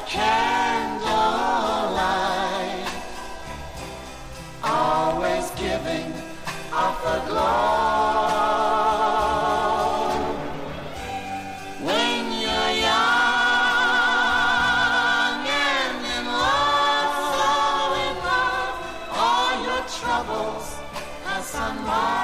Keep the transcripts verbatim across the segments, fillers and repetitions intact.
candlelight, always giving off a glow. When you're young and in love, so in love, all your troubles pass on by.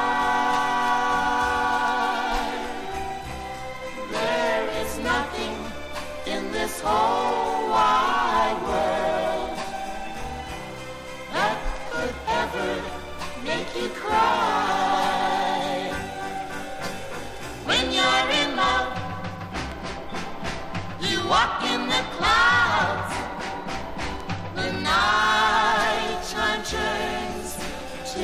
There is nothing in this whole wide world that could ever make you cry. When you're in love, you walk in the clouds. The night time turns to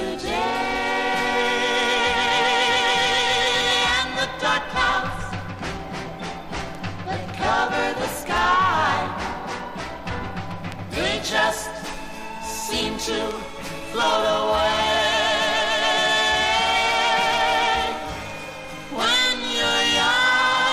day, and the dark clouds that cover the sky, they just seem to float away.